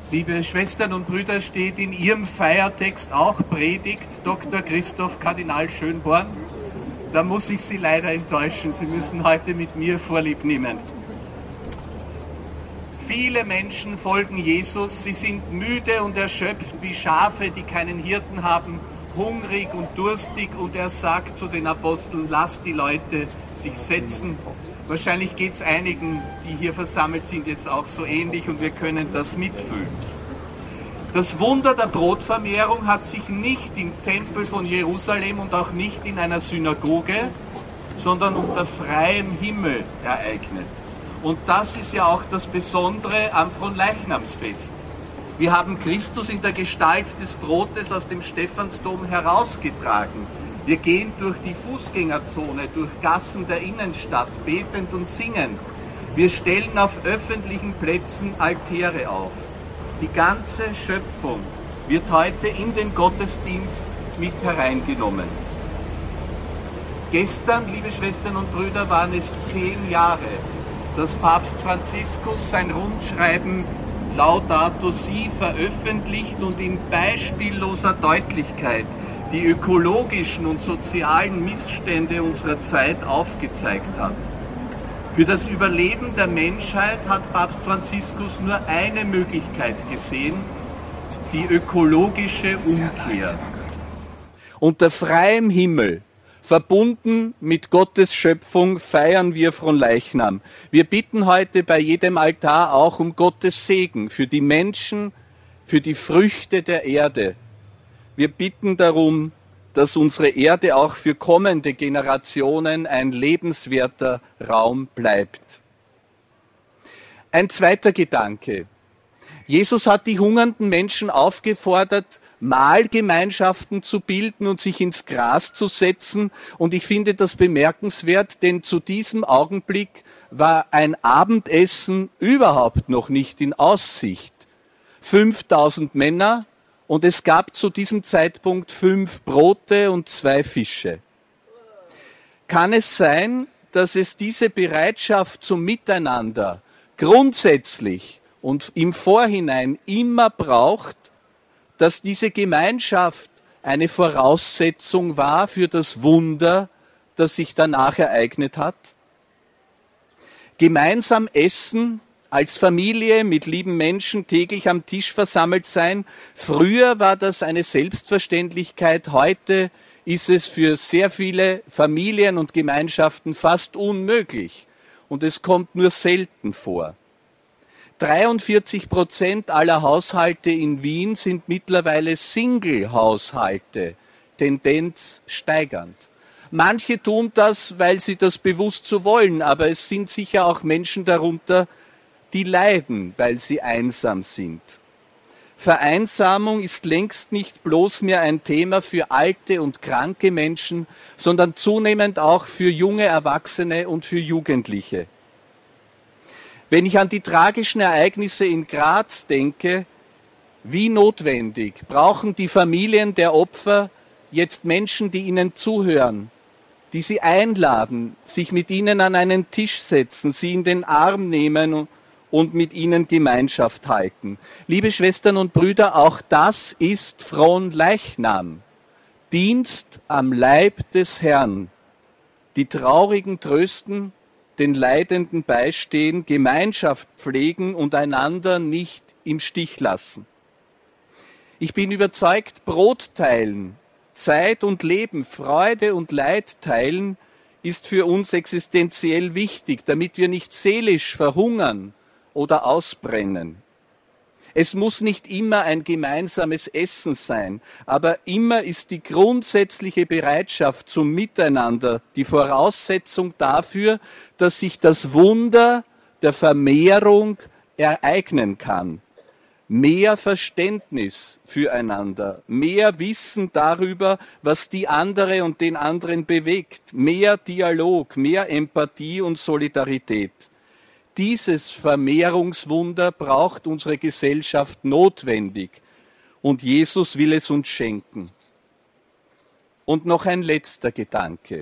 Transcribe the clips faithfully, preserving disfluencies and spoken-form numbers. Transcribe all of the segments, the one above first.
Liebe Schwestern und Brüder, steht in Ihrem Feiertext auch Predigt Doktor Christoph Kardinal Schönborn? Da muss ich Sie leider enttäuschen. Sie müssen heute mit mir Vorlieb nehmen. Viele Menschen folgen Jesus. Sie sind müde und erschöpft wie Schafe, die keinen Hirten haben, hungrig und durstig. Und er sagt zu den Aposteln, lasst die Leute sich setzen. Wahrscheinlich geht es einigen, die hier versammelt sind, jetzt auch so ähnlich und wir können das mitfühlen. Das Wunder der Brotvermehrung hat sich nicht im Tempel von Jerusalem und auch nicht in einer Synagoge, sondern unter freiem Himmel ereignet. Und das ist ja auch das Besondere am Fronleichnamsfest. Wir haben Christus in der Gestalt des Brotes aus dem Stephansdom herausgetragen. Wir gehen durch die Fußgängerzone, durch Gassen der Innenstadt, betend und singend. Wir stellen auf öffentlichen Plätzen Altäre auf. Die ganze Schöpfung wird heute in den Gottesdienst mit hereingenommen. Gestern, liebe Schwestern und Brüder, waren es zehn Jahre, dass Papst Franziskus sein Rundschreiben Laudato Si veröffentlicht und in beispielloser Deutlichkeit die ökologischen und sozialen Missstände unserer Zeit aufgezeigt hat. Für das Überleben der Menschheit hat Papst Franziskus nur eine Möglichkeit gesehen, die ökologische Umkehr. Unter freiem Himmel, verbunden mit Gottes Schöpfung, feiern wir Fronleichnam. Wir bitten heute bei jedem Altar auch um Gottes Segen für die Menschen, für die Früchte der Erde. Wir bitten darum, dass unsere Erde auch für kommende Generationen ein lebenswerter Raum bleibt. Ein zweiter Gedanke. Jesus hat die hungernden Menschen aufgefordert, Mahlgemeinschaften zu bilden und sich ins Gras zu setzen. Und ich finde das bemerkenswert, denn zu diesem Augenblick war ein Abendessen überhaupt noch nicht in Aussicht. fünftausend Männer. Und es gab zu diesem Zeitpunkt fünf Brote und zwei Fische. Kann es sein, dass es diese Bereitschaft zum Miteinander grundsätzlich und im Vorhinein immer braucht, dass diese Gemeinschaft eine Voraussetzung war für das Wunder, das sich danach ereignet hat? Gemeinsam essen, als Familie mit lieben Menschen täglich am Tisch versammelt sein. Früher war das eine Selbstverständlichkeit, heute ist es für sehr viele Familien und Gemeinschaften fast unmöglich und es kommt nur selten vor. dreiundvierzig Prozent aller Haushalte in Wien sind mittlerweile Single-Haushalte, Tendenz steigernd. Manche tun das, weil sie das bewusst so wollen, aber es sind sicher auch Menschen darunter, die leiden, weil sie einsam sind. Vereinsamung ist längst nicht bloß mehr ein Thema für alte und kranke Menschen, sondern zunehmend auch für junge Erwachsene und für Jugendliche. Wenn ich an die tragischen Ereignisse in Graz denke, wie notwendig brauchen die Familien der Opfer jetzt Menschen, die ihnen zuhören, die sie einladen, sich mit ihnen an einen Tisch setzen, sie in den Arm nehmen und und mit ihnen Gemeinschaft halten. Liebe Schwestern und Brüder, auch das ist Fronleichnam. Dienst am Leib des Herrn. Die Traurigen trösten, den Leidenden beistehen, Gemeinschaft pflegen und einander nicht im Stich lassen. Ich bin überzeugt, Brot teilen, Zeit und Leben, Freude und Leid teilen, ist für uns existenziell wichtig, damit wir nicht seelisch verhungern oder ausbrennen. Es muss nicht immer ein gemeinsames Essen sein, aber immer ist die grundsätzliche Bereitschaft zum Miteinander die Voraussetzung dafür, dass sich das Wunder der Vermehrung ereignen kann. Mehr Verständnis füreinander, mehr Wissen darüber, was die andere und den anderen bewegt, mehr Dialog, mehr Empathie und Solidarität. Dieses Vermehrungswunder braucht unsere Gesellschaft notwendig und Jesus will es uns schenken. Und noch ein letzter Gedanke.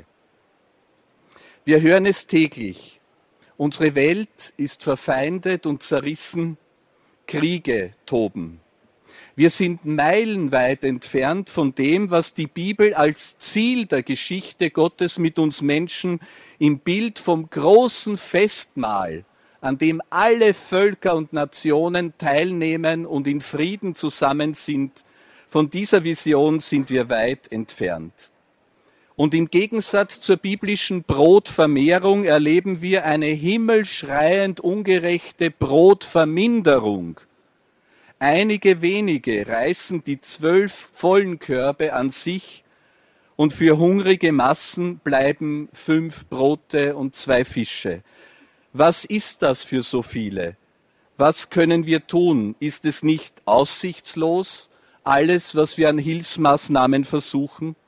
Wir hören es täglich. Unsere Welt ist verfeindet und zerrissen. Kriege toben. Wir sind meilenweit entfernt von dem, was die Bibel als Ziel der Geschichte Gottes mit uns Menschen im Bild vom großen Festmahl, an dem alle Völker und Nationen teilnehmen und in Frieden zusammen sind, von dieser Vision sind wir weit entfernt. Und im Gegensatz zur biblischen Brotvermehrung erleben wir eine himmelschreiend ungerechte Brotverminderung. Einige wenige reißen die zwölf vollen Körbe an sich und für hungrige Massen bleiben fünf Brote und zwei Fische. Was ist das für so viele? Was können wir tun? Ist es nicht aussichtslos, alles, was wir an Hilfsmaßnahmen versuchen?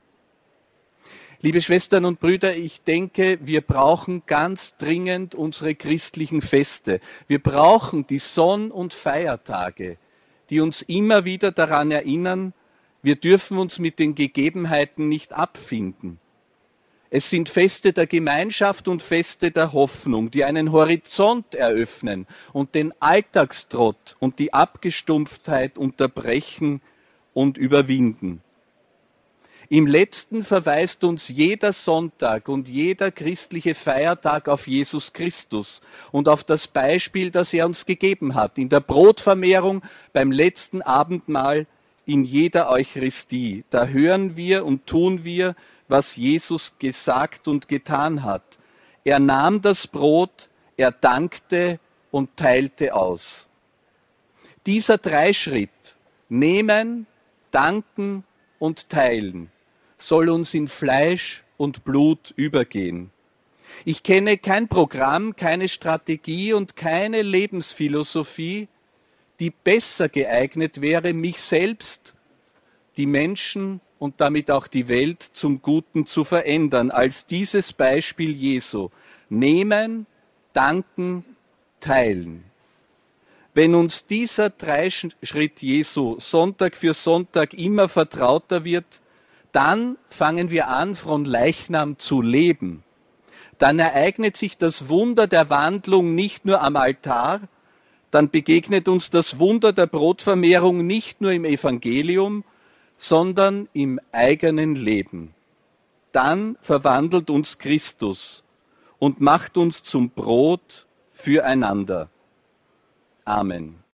Liebe Schwestern und Brüder, ich denke, wir brauchen ganz dringend unsere christlichen Feste. Wir brauchen die Sonn- und Feiertage, die uns immer wieder daran erinnern, wir dürfen uns mit den Gegebenheiten nicht abfinden. Es sind Feste der Gemeinschaft und Feste der Hoffnung, die einen Horizont eröffnen und den Alltagstrott und die Abgestumpftheit unterbrechen und überwinden. Im Letzten verweist uns jeder Sonntag und jeder christliche Feiertag auf Jesus Christus und auf das Beispiel, das er uns gegeben hat. In der Brotvermehrung, beim letzten Abendmahl, in jeder Eucharistie. Da hören wir und tun wir, was Jesus gesagt und getan hat. Er nahm das Brot, er dankte und teilte aus. Dieser Dreischritt, nehmen, danken und teilen, soll uns in Fleisch und Blut übergehen. Ich kenne kein Programm, keine Strategie und keine Lebensphilosophie, die besser geeignet wäre, mich selbst, die Menschen und damit auch die Welt zum Guten zu verändern, als dieses Beispiel Jesu. Nehmen, danken, teilen. Wenn uns dieser Dreischritt Jesu Sonntag für Sonntag immer vertrauter wird, dann fangen wir an, von Leichnam zu leben. Dann ereignet sich das Wunder der Wandlung nicht nur am Altar, dann begegnet uns das Wunder der Brotvermehrung nicht nur im Evangelium, sondern im eigenen Leben. Dann verwandelt uns Christus und macht uns zum Brot füreinander. Amen.